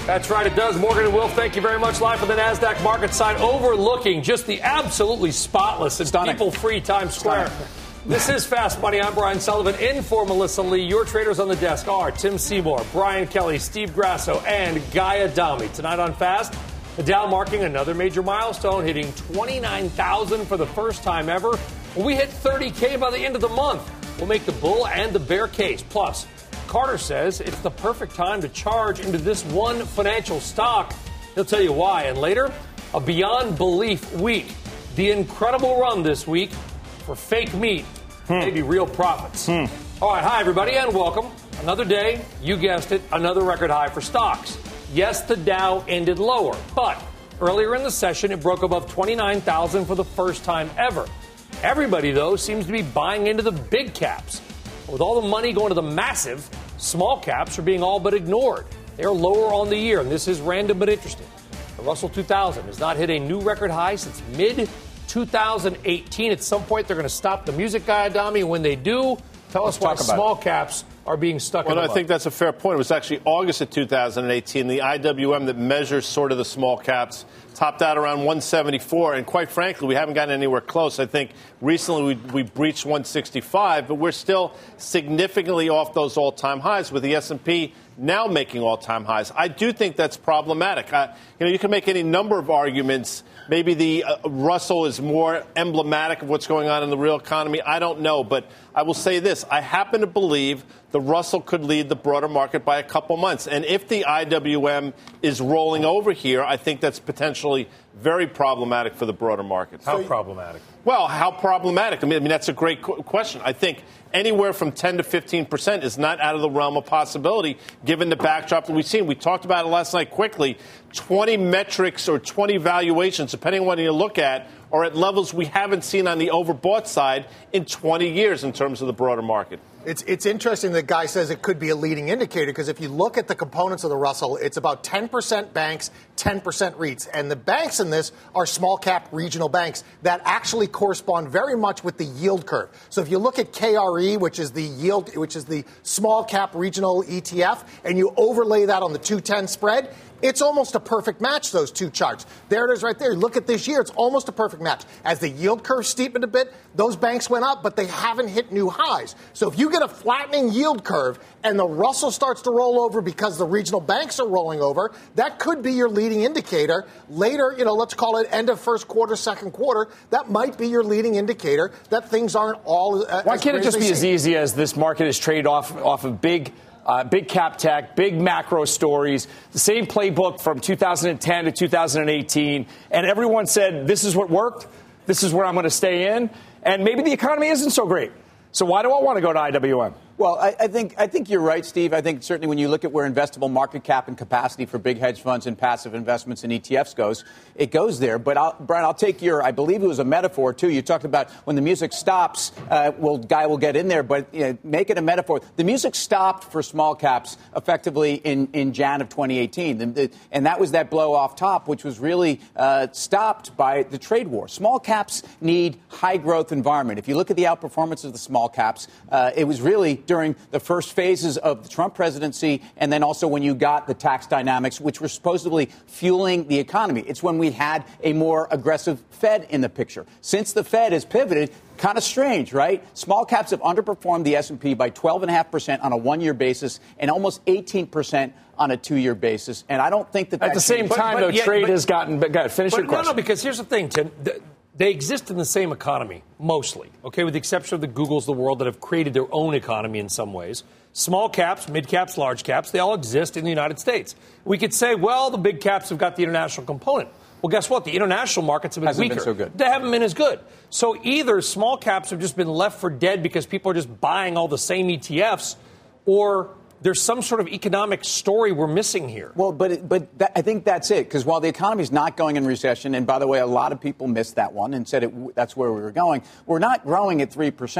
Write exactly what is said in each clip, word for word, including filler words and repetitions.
That's right, it does. Morgan and Will, thank you very much. Live from the NASDAQ market side, overlooking just the absolutely spotless and people-free Times Square. Stunning. This is Fast Money. I'm Brian Sullivan, in for Melissa Lee. Your traders on the desk are Tim Seymour, Brian Kelly, Steve Grasso, and Guy Adami. Tonight on Fast, the Dow marking another major milestone, hitting twenty-nine thousand for the first time ever. When we hit thirty K by the end of the month, we'll make the bull and the bear case. Plus, Carter says it's the perfect time to charge into this one financial stock. He'll tell you why. And later, a beyond belief week. The incredible run this week for fake meat, hmm. maybe real profits. Hmm. All right, hi, everybody, and welcome. Another day, you guessed it, another record high for stocks. Yes, the Dow ended lower, but earlier in the session, it broke above twenty-nine thousand for the first time ever. Everybody, though, seems to be buying into the big caps. With all the money going to the massive, small caps are being all but ignored. They are lower on the year, and this is random but interesting. The Russell two thousand has not hit a new record high since mid two thousand eighteen. At some point, they're going to stop the music, Guy Adami. When they do, tell us why small caps are being stuck well, in the I mud. think that's a fair point. It was actually August of two thousand eighteen. The I W M that measures sort of the small caps topped out around one seventy-four. And quite frankly, we haven't gotten anywhere close. I think recently we, we breached one sixty-five, but we're still significantly off those all-time highs, with the S and P now making all-time highs. I do think that's problematic. I, you know, you can make any number of arguments. Maybe the uh, Russell is more emblematic of what's going on in the real economy. I don't know. But I will say this. I happen to believe the Russell could lead the broader market by a couple months. And if the I W M is rolling over here, I think that's potentially very problematic for the broader market. How so, problematic? Well, how problematic? I mean, I mean that's a great qu- question. I think anywhere from ten to fifteen percent is not out of the realm of possibility, given the backdrop that we've seen. We talked about it last night quickly. twenty metrics or twenty valuations, depending on what you look at, are at levels we haven't seen on the overbought side in twenty years in terms of the broader market. It's it's interesting that Guy says it could be a leading indicator, because if you look at the components of the Russell, it's about ten percent banks, ten percent REITs. And the banks in this are small cap regional banks that actually correspond very much with the yield curve. So if you look at K R E, which is the yield, which is the small cap regional E T F, and you overlay that on the two ten spread, it's almost a perfect match, those two charts. There it is right there. Look at this year. It's almost a perfect match. As the yield curve steepened a bit, those banks went up, but they haven't hit new highs. So if you get a flattening yield curve and the Russell starts to roll over because the regional banks are rolling over, that could be your leading indicator. Later, you know, let's call it end of first quarter, second quarter, that might be your leading indicator that things aren't all uh, Why can't it just be as easy as this market is traded off, off of big Uh, big cap tech, big macro stories, the same playbook from two thousand ten to two thousand eighteen. And everyone said, this is what worked. This is where I'm going to stay in. And maybe the economy isn't so great. So why do I want to go to I W M? Well, I, I think I think you're right, Steve. I think certainly when you look at where investable market cap and capacity for big hedge funds and passive investments and E T Fs goes, it goes there. But, I'll, Brian, I'll take your, I believe it was a metaphor, too. You talked about when the music stops, uh, well, Guy will get in there, but you know, make it a metaphor. The music stopped for small caps effectively in, in January of twenty eighteen. The, the, and that was that blow off top, which was really uh, stopped by the trade war. Small caps need high growth environment. If you look at the outperformance of the small caps, uh, it was really during the first phases of the Trump presidency, and then also when you got the tax dynamics, which were supposedly fueling the economy. It's when we had a more aggressive Fed in the picture. Since the Fed has pivoted, kind of strange, right? Small caps have underperformed the S and P by twelve point five percent on a one-year basis and almost eighteen percent on a two-year basis. And I don't think that at the same but, time, but, though, yeah, trade but, has gotten. But go ahead, finish but your question. No, no, because here's the thing, Tim. The, They exist in the same economy, mostly, okay, with the exception of the Googles of the world that have created their own economy in some ways. Small caps, mid caps, large caps, they all exist in the United States. We could say, well, the big caps have got the international component. Well, guess what? The international markets have been Hasn't weaker. Been so good. They haven't been as good. So either small caps have just been left for dead because people are just buying all the same E T Fs, or there's some sort of economic story we're missing here. Well, but but that, I think that's it, because while the economy is not going in recession, and by the way, a lot of people missed that one and said it, that's where we were going, we're not growing at three percent.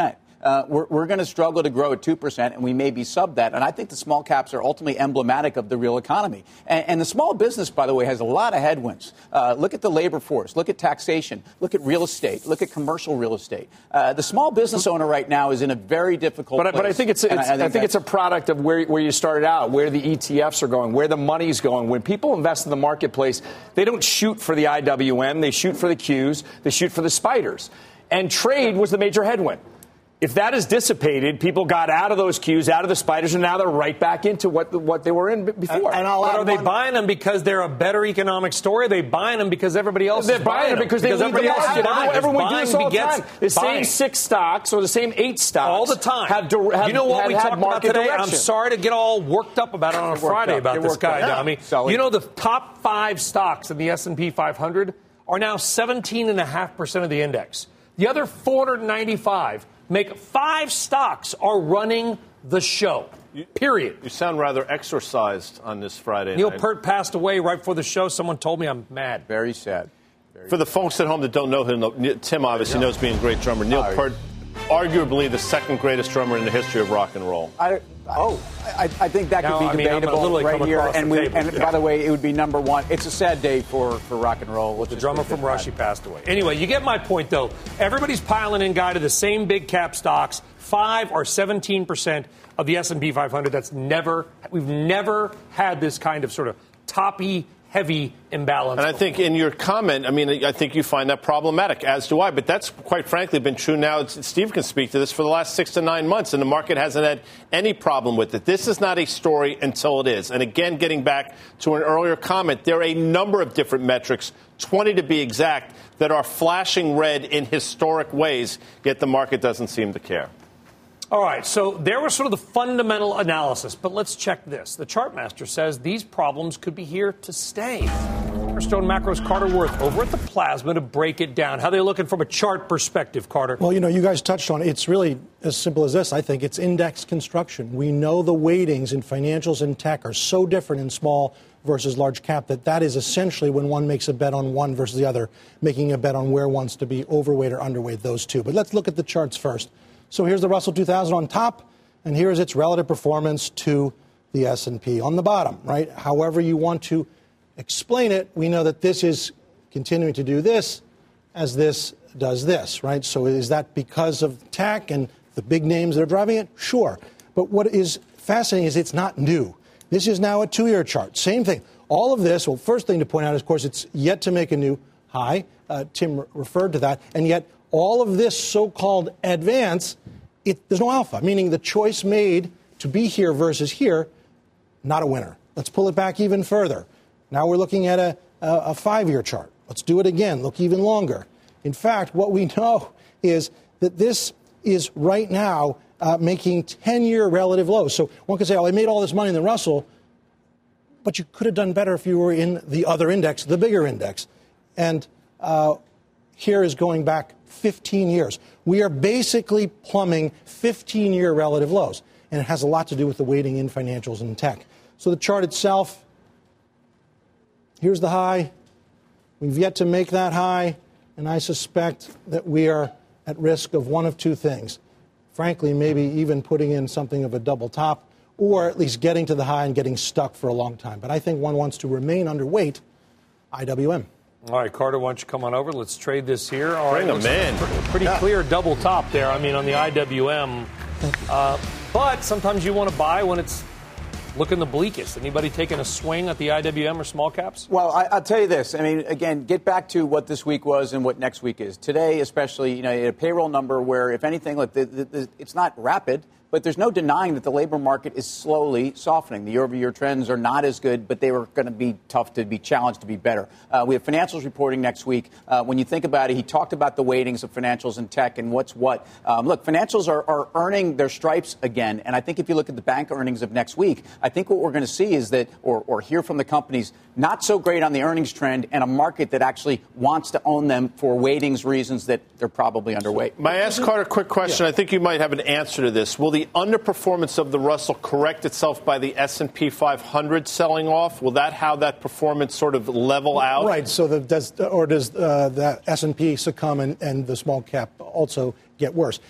uh, we're, we're going to struggle to grow at two percent, and we may be sub that. And I think the small caps are ultimately emblematic of the real economy. And, and the small business, by the way, has a lot of headwinds. Uh, look at the labor force. Look at taxation. Look at real estate. Look at commercial real estate. Uh, the small business owner right now is in a very difficult but, place. But I think it's, it's I, I, think, I think it's a product of where, where you started out, where the E T Fs are going, where the money's going. When people invest in the marketplace, they don't shoot for the I W M. They shoot for the Qs. They shoot for the spiders. And trade was the major headwind. If that is dissipated, people got out of those Qs, out of the spiders, and now they're right back into what what they were in before. And, and I'll but are they one. buying them because they're a better economic story? Are they buying them because everybody else they're is buying them? Because, because they everybody else is buying. Everyone does this all the time. The same six stocks or the same eight stocks all the time. Have, have, you know what have, we have talked about today? Direction. I'm sorry to get all worked up about it on a Friday about this guy, Dami. Yeah. You know the top five stocks in the S and P five hundred are now seventeen point five percent of the index. The other four hundred ninety-five make five stocks are running the show. Period. You sound rather exorcised on this Friday Neil night. Peart passed away right before the show. Someone told me I'm mad. Very sad. Very For the folks at home that don't know him, Tim obviously knows being a great drummer. Neil Peart, arguably the second greatest drummer in the history of rock and roll. I, oh, I, I think that now, could be I mean, debatable right here. And, we, table, and yeah. by the way, it would be number one. It's a sad day for, for rock and roll. Well, the drummer from Rush, he passed away. Anyway, you get my point, though. Everybody's piling in, guy, to the same big cap stocks, five or seventeen percent of the S and P five hundred. That's never, we've never had this kind of sort of toppy, heavy imbalance. And I think in your comment, I mean, I think you find that problematic, as do I. But that's quite frankly been true now. Steve can speak to this for the last six to nine months, and the market hasn't had any problem with it. This is not a story until it is. And again, getting back to an earlier comment, there are a number of different metrics, twenty to be exact, that are flashing red in historic ways, yet the market doesn't seem to care. All right, so there was sort of the fundamental analysis, but let's check this. The Chartmaster says these problems could be here to stay. Stone Macro's Carter Worth over at the Plasma to break it down. How are they looking from a chart perspective, Carter? Well, you know, you guys touched on it. It's really as simple as this. I think it's index construction. We know the weightings in financials and tech are so different in small versus large cap that that is essentially when one makes a bet on one versus the other, making a bet on where one's to be overweight or underweight, those two. But let's look at the charts first. So here's the Russell two thousand on top, and here's its relative performance to the S and P on the bottom, right? However you want to explain it, we know that this is continuing to do this as this does this, right? So is that because of tech and the big names that are driving it? Sure. But what is fascinating is it's not new. This is now a two-year chart. Same thing. All of this, well, first thing to point out is, of course, it's yet to make a new high. Uh, Tim re- referred to that. And yet all of this so-called advance, it, there's no alpha, meaning the choice made to be here versus here, not a winner. Let's pull it back even further. Now we're looking at a, a, a five-year chart. Let's do it again. Look even longer. In fact, what we know is that this is right now uh, making ten-year relative lows. So one could say, oh, I made all this money in the Russell, but you could have done better if you were in the other index, the bigger index. And uh, here is going back fifteen years. We are basically plumbing fifteen-year relative lows, and it has a lot to do with the weighting in financials and tech. So the chart itself, here's the high. We've yet to make that high, and I suspect that we are at risk of one of two things. Frankly, maybe even putting in something of a double top, or at least getting to the high and getting stuck for a long time. But I think one wants to remain underweight I W M. All right, Carter, why don't you come on over? Let's trade this here. All Bring right, them in. Pretty, pretty yeah. clear double top there, I mean, on the I W M. Uh, but sometimes you want to buy when it's looking the bleakest. Anybody taking a swing at the I W M or small caps? Well, I, I'll tell you this. I mean, again, get back to what this week was and what next week is. Today, especially, you know, a payroll number where, if anything, like the, the, the, it's not rapid, but there's no denying that the labor market is slowly softening. The year-over-year trends are not as good, but they were going to be tough to be challenged to be better. Uh, we have financials reporting next week. Uh, when you think about it, he talked about the weightings of financials and tech and what's what. Um, look, financials are, are earning their stripes again, and I think if you look at the bank earnings of next week, I think what we're going to see is that, or, or hear from the companies, not so great on the earnings trend and a market that actually wants to own them for weightings reasons that they're probably underweight. May I ask Carter a quick question? Yeah. I think you might have an answer to this. Will the underperformance of the Russell correct itself by the S and P five hundred selling off? Will that how that performance sort of level out? Right. So the, does or does uh, the S and P succumb and, and the small cap also get worse?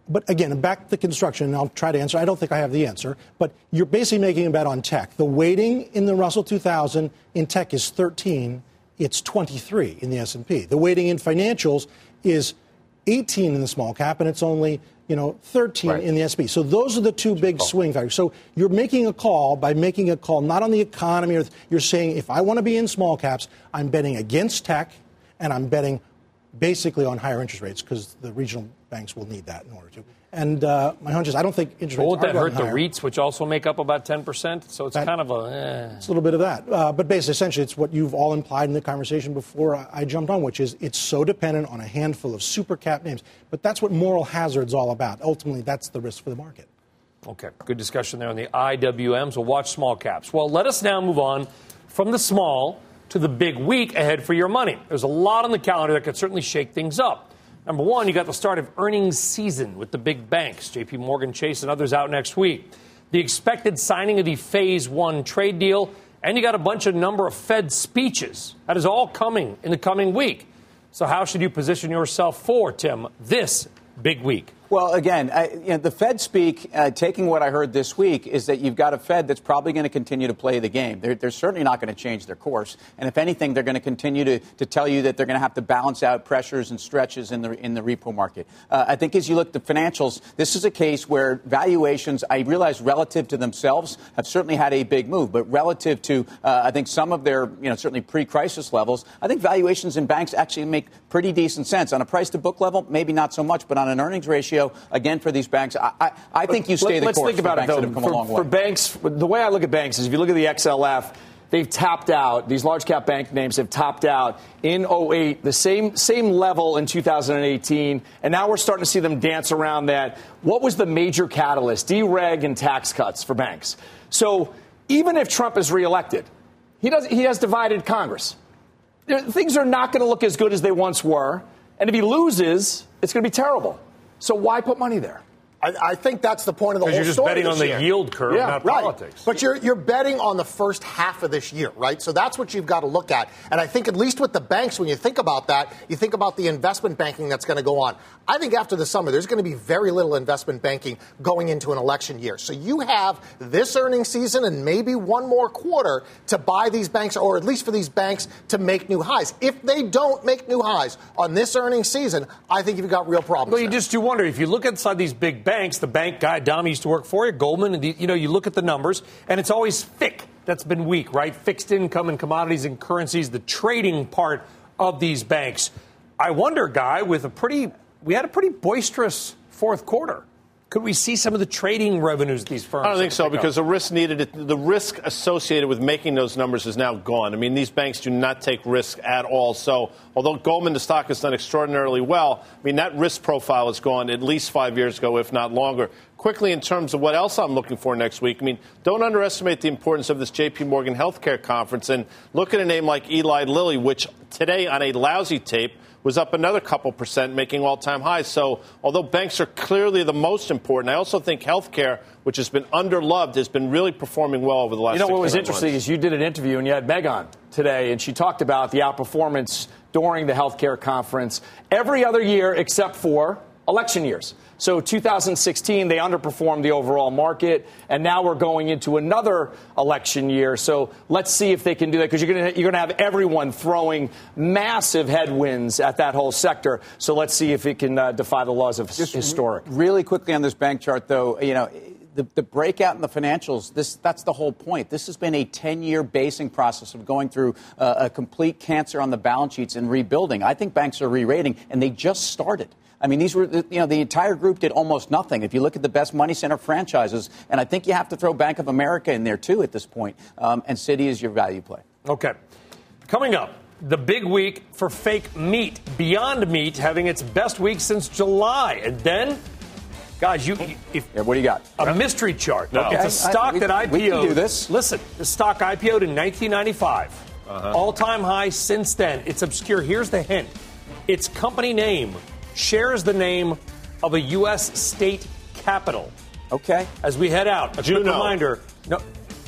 But again, back to construction, and I'll try to answer. I don't think I have the answer, but you're basically making a bet on tech. The weighting in the Russell two thousand in tech is thirteen. It's twenty-three in the S and P. The weighting in financials is eighteen in the small cap, and it's only, you know, thirteen right. in the S and P. So those are the two big swing factors. So you're making a call by making a call not on the economy. Or you're saying, if I want to be in small caps, I'm betting against tech, and I'm betting basically on higher interest rates because the regional banks will need that in order to. And uh, my hunch is I don't think interest rates Won't are that hurt higher. the REITs, which also make up about ten percent? So it's that, kind of a... Eh. It's a little bit of that. Uh, but basically, essentially, it's what you've all implied in the conversation before I, I jumped on, which is it's so dependent on a handful of super cap names. But that's what moral hazard's all about. Ultimately, that's the risk for the market. Okay, good discussion there on the I W Ms. We'll watch small caps. Well, let us now move on from the small to the big week ahead for your money. There's a lot on the calendar that could certainly shake things up. Number one, you got the start of earnings season with the big banks, J P Morgan Chase and others out next week. The expected signing of the phase one trade deal, and you got a bunch of number of Fed speeches. That is all coming in the coming week. So how should you position yourself for, Tim, this big week? Well, again, I, you know, the Fed speak, uh, taking what I heard this week, is that you've got a Fed that's probably going to continue to play the game. They're, they're certainly not going to change their course. And if anything, they're going to continue to, to tell you that they're going to have to balance out pressures and stretches in the in the repo market. Uh, I think as you look at the financials, this is a case where valuations, I realize relative to themselves, have certainly had a big move. But relative to, uh, I think, some of their, you know, certainly pre-crisis levels, I think valuations in banks actually make pretty decent sense. On a price-to-book level, maybe not so much, but on an earnings ratio, again, for these banks, I, I, I think you stay the Let's course. Let's think about it, though. For, for banks, the way I look at banks is if you look at the X L F, they've topped out. These large-cap bank names have topped out in oh eight, the same same level in two thousand eighteen, and now we're starting to see them dance around that. What was the major catalyst? Dereg and tax cuts for banks. So even if Trump is reelected, he, does, he has divided Congress. Things are not going to look as good as they once were, and if he loses, it's going to be terrible. So why put money there? I, I think that's the point of the whole Because you're just story betting on the year. yield curve, yeah, not right. politics. But you're you're betting on the first half of this year, right? So that's what you've got to look at. And I think at least with the banks, when you think about that, you think about the investment banking that's going to go on. I think after the summer, there's going to be very little investment banking going into an election year. So you have this earnings season and maybe one more quarter to buy these banks, or at least for these banks to make new highs. If they don't make new highs on this earnings season, I think you've got real problems. Well, you there. just do wonder, if you look inside these big banks, the bank guy, Dom, used to work for you, Goldman, and the, you know, you look at the numbers, and it's always F I C that's been weak, right? Fixed income and commodities and currencies, the trading part of these banks. I wonder, Guy, with a pretty, we had a pretty boisterous fourth quarter. Could we see some of the trading revenues of these firms? I don't think so, because the risk needed, the risk associated with making those numbers is now gone. I mean, these banks do not take risk at all. So, although Goldman, the stock has done extraordinarily well, I mean, that risk profile is gone at least five years ago, if not longer. Quickly, in terms of what else I'm looking for next week, I mean, don't underestimate the importance of this J P Morgan Healthcare Conference, and look at a name like Eli Lilly, which today on a lousy tape was up another couple percent, making all-time highs. So although banks are clearly the most important, I also think healthcare, which has been underloved, has been really performing well over the last You know, six what was months. interesting is you did an interview, and you had Meg on today, and she talked about the outperformance during the healthcare conference every other year except for election years. So two thousand sixteen, they underperformed the overall market, and now we're going into another election year. So let's see if they can do that, because you're going to you're going to have everyone throwing massive headwinds at that whole sector. So let's see if it can uh, defy the laws of Just historic. Really quickly on this bank chart, though, you know, the, the breakout in the financials, this that's the whole point. This has been a ten-year basing process of going through uh, a complete cancer on the balance sheets and rebuilding. I think banks are re-rating, and they just started. I mean, these were, you know, the entire group did almost nothing. If you look at the best money center franchises, and I think you have to throw Bank of America in there, too, at this point, um, and Citi is your value play. Okay. Coming up, the big week for fake meat. Beyond Meat having its best week since July. And then, guys, you if yeah, what do you got? A mystery chart. No. It's a stock I, we, that I P O'd. We can do this. Listen, the stock I P O'd in nineteen ninety-five. Uh-huh. All-time high since then. It's obscure. Here's the hint. Its company name shares the name of a U S state capital. Okay. As we head out, a Juno. quick reminder. No.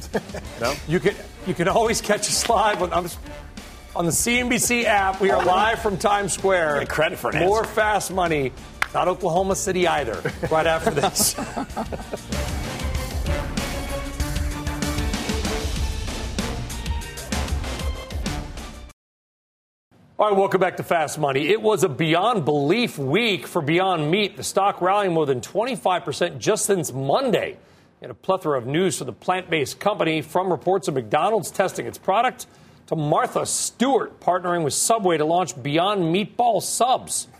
No? You can you can always catch us live on, on the C N B C app. We are live from Times Square. Get credit for an More answer. Fast Money Not Oklahoma City either, right after this. All right, welcome back to Fast Money. It was a beyond belief week for Beyond Meat. The stock rallying more than twenty-five percent just since Monday. And a plethora of news for the plant-based company, from reports of McDonald's testing its product to Martha Stewart partnering with Subway to launch Beyond Meatball subs.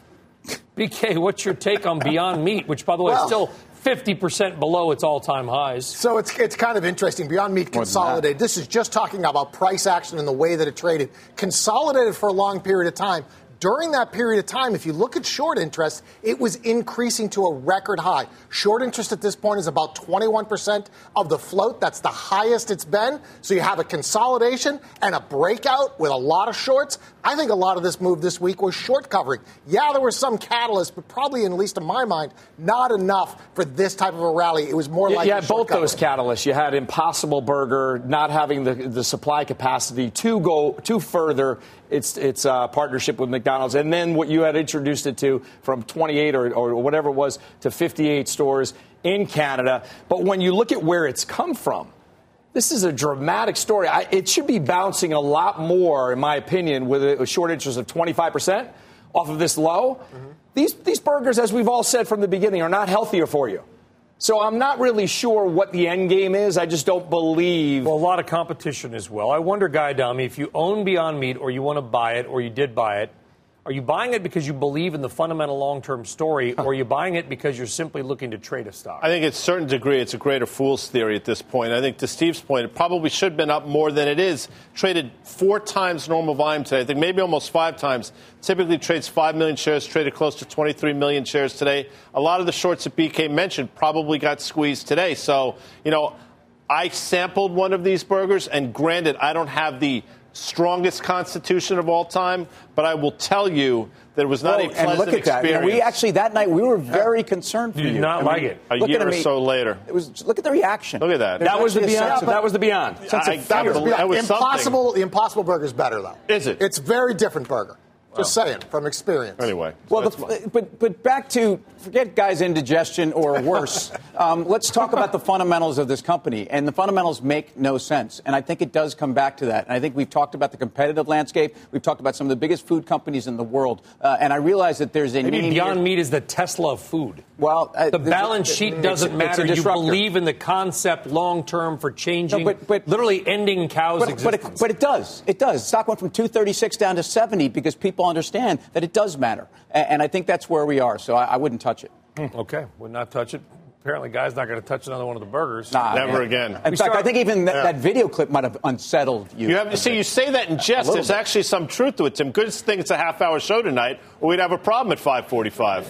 B K, what's your take on Beyond Meat, which, by the way, well, is still fifty percent below its all-time highs? So it's it's kind of interesting. Beyond Meat consolidated. This is just talking about price action and the way that it traded. Consolidated for a long period of time. During that period of time, if you look at short interest, it was increasing to a record high. Short interest at this point is about twenty-one percent of the float. That's the highest it's been. So you have a consolidation and a breakout with a lot of shorts. I think a lot of this move this week was short covering. Yeah, there were some catalysts, but probably, at least in my mind, not enough for this type of a rally. It was more like you had both those catalysts. You had Impossible Burger not having the, the supply capacity to go to further its its uh, partnership with McDonald's, and then what you had introduced it to from twenty-eight or, or whatever it was to fifty-eight stores in Canada. But when you look at where it's come from, this is a dramatic story. I, it should be bouncing a lot more, in my opinion, with a, a short interest of twenty-five percent off of this low. Mm-hmm. These these burgers, as we've all said from the beginning, are not healthier for you. So I'm not really sure what the end game is. I just don't believe. Well, a lot of competition as well. I wonder, Guy Adami, if you own Beyond Meat or you want to buy it or you did buy it, are you buying it because you believe in the fundamental long-term story, or are you buying it because you're simply looking to trade a stock? I think at a certain degree it's a greater fool's theory at this point. I think to Steve's point, it probably should have been up more than it is. Traded four times normal volume today. I think maybe almost five times. Typically trades five million shares, traded close to twenty-three million shares today. A lot of the shorts that B K mentioned probably got squeezed today. So, you know, I sampled one of these burgers, and granted, I don't have the strongest constitution of all time, but I will tell you that it was not Whoa, a pleasant and look at experience. That. You know, we actually, that night, we were very concerned for you. You did not I like mean, it. A year or so later. It was, look at the reaction. Look at that. There's that was the Beyond. Of, that was the Beyond. I, that was, that was impossible. something. The Impossible Burger is better, though. Is it? It's a very different burger. Just Wow. saying, from experience. Anyway. Well, so the, but but back to, forget guys' indigestion or worse. um, let's talk about the fundamentals of this company. And the fundamentals make no sense. And I think it does come back to that. And I think we've talked about the competitive landscape. We've talked about some of the biggest food companies in the world. Uh, and I realize that there's a Maybe name Beyond here. Meat is the Tesla of food. Well, uh, the balance sheet it's, doesn't it's matter. You disruptor. believe in the concept long term for changing, No, but- but- literally ending cows' But, but, existence. it, but it does. It does. Stock went from two thirty-six down to seventy because people understand that it does matter. And, and I think that's where we are. So I, I wouldn't touch it. Okay, would not touch it. Apparently, Guy's not going to touch another one of the burgers. Nah, Never man. again. In We fact, start- I think even that, Yeah. that video clip might have unsettled you. You have, see, you say that in jest. There's bit. actually some truth to it, Tim. Good thing it's a half-hour show tonight, or we'd have a problem at five forty-five.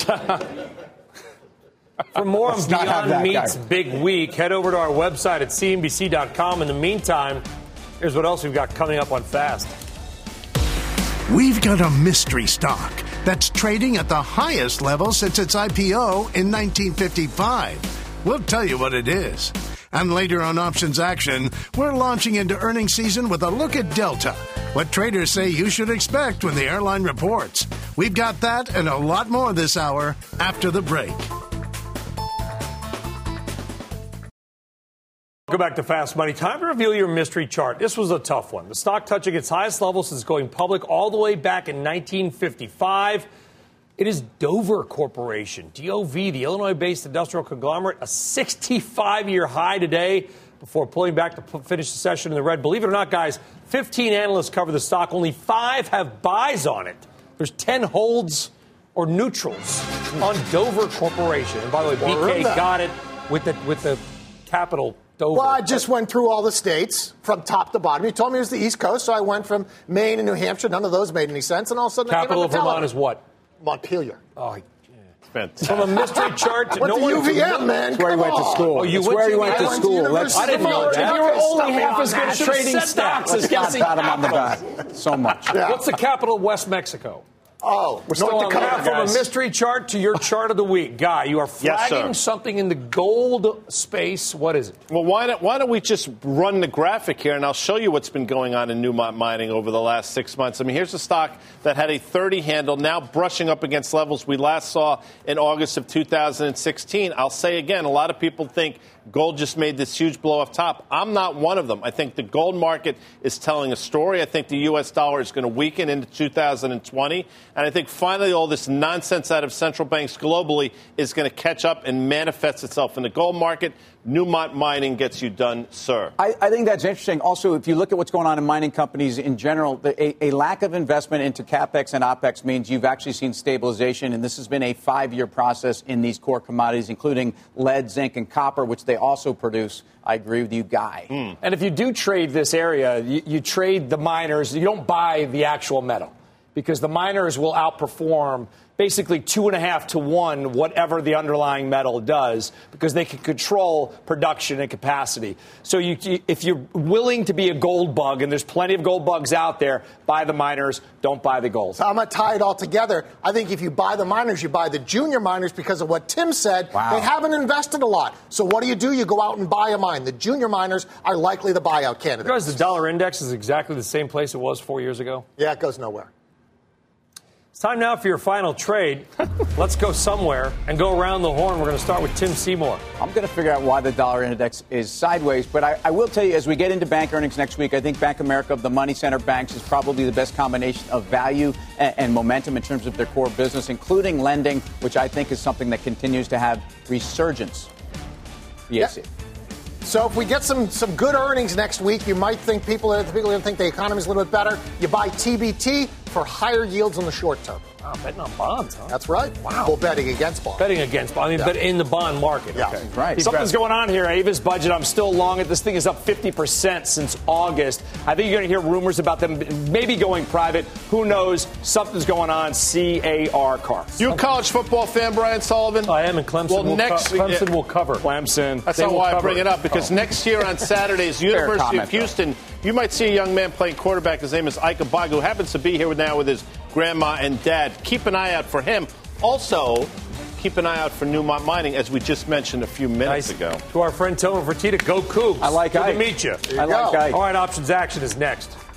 For more on Let's not have Beyond that, Meat's guy. big week, head over to our website at C N B C dot com. In the meantime, here's what else we've got coming up on Fast. We've got a mystery stock that's trading at the highest level since its I P O in nineteen fifty-five. We'll tell you what it is. And later on Options Action, we're launching into earnings season with a look at Delta, what traders say you should expect when the airline reports. We've got that and a lot more this hour after the break. Welcome back to Fast Money. Time to reveal your mystery chart. This was a tough one. The stock touching its highest level since going public all the way back in nineteen fifty-five. It is Dover Corporation, D O V, the Illinois-based industrial conglomerate, a sixty-five-year high today before pulling back to p- finish the session in the red. Believe it or not, guys, fifteen analysts cover the stock. Only five have buys on it. There's ten holds or neutrals on Dover Corporation. And by the way, B K got it with the with the capital Dover. Well, I just went through all the states from top to bottom. You told me it was the East Coast, so I went from Maine and New Hampshire. None of those made any sense. And all of a sudden, Capital I of came up with Vermont is what? Montpelier. Oh, Fantastic. from a mystery chart to Went no to one. U V M, man. That's where he Come went to on. school. Oh, you That's went where to- he went I to went to school. University Let's, I didn't know of that. Vermont. You're only Stuff half me as on good that. at Should've trading said stocks that. as guessing pat him on the capitals. back so much. Yeah. What's the capital of West Mexico? Oh, we're still on that. From a mystery chart to your chart of the week. Guy, you are flagging yes, something in the gold space. What is it? Well, why don't, why don't we just run the graphic here, and I'll show you what's been going on in Newmont Mining over the last six months. I mean, here's a stock that had a thirty handle, now brushing up against levels we last saw in August of two thousand sixteen. I'll say again, a lot of people think gold just made this huge blow off top. I'm not one of them. I think the gold market is telling a story. I think the U S dollar is going to weaken into two thousand twenty. And I think finally all this nonsense out of central banks globally is going to catch up and manifest itself in the gold market. Newmont Mining gets you done, sir. I, I think that's interesting. Also, if you look at what's going on in mining companies in general, the, a, a lack of investment into CapEx and OpEx means you've actually seen stabilization. And this has been a five-year process in these core commodities, including lead, zinc, and copper, which they also produce. I agree with you, Guy. Mm. And if you do trade this area, you, you trade the miners. You don't buy the actual metal because the miners will outperform basically two and a half to one, whatever the underlying metal does, because they can control production and capacity. So you, if you're willing to be a gold bug, and there's plenty of gold bugs out there, buy the miners, don't buy the gold. So I'm going to tie it all together. I think if you buy the miners, you buy the junior miners because of what Tim said. Wow. They haven't invested a lot. So what do you do? You go out and buy a mine. The junior miners are likely the buyout candidates. Because the dollar index is exactly the same place it was four years ago. Yeah, it goes nowhere. It's time now for your final trade. Let's go somewhere and go around the horn. We're going to start with Tim Seymour. I'm going to figure out why the dollar index is sideways, but I, I will tell you, as we get into bank earnings next week, I think Bank of America of the money center banks is probably the best combination of value and, and momentum in terms of their core business, including lending, which I think is something that continues to have resurgence. Yes. Yep. So if we get some, some good earnings next week, you might think people are, people are going to think the economy is a little bit better. You buy T B T for higher yields in the short term. Wow, betting on bonds, huh? That's right. Wow. Well, betting against bonds. Betting against bonds. I mean, Yeah. but in the bond market. Yeah. Okay. Right. Something's going on here. Avis budget, I'm still long it. This thing is up fifty percent since August. I think you're going to hear rumors about them maybe going private. Who knows? Something's going on. C A R car. You a college football fan, Brian Sullivan? I am, and Clemson, Well, will, next co- Clemson yeah. will cover. Clemson. That's They not will why I cover bring it up, because Oh. next year on Saturdays, University comment, of Houston, you might see a young man playing quarterback. His name is Ike Abagu, who happens to be here now with his grandma and dad. Keep an eye out for him. Also, keep an eye out for Newmont Mining, as we just mentioned a few minutes Nice. ago. To our friend Toma Fertitta, go Cougs. I like Good Ike. to meet you. I like Ike. All right, options action is next.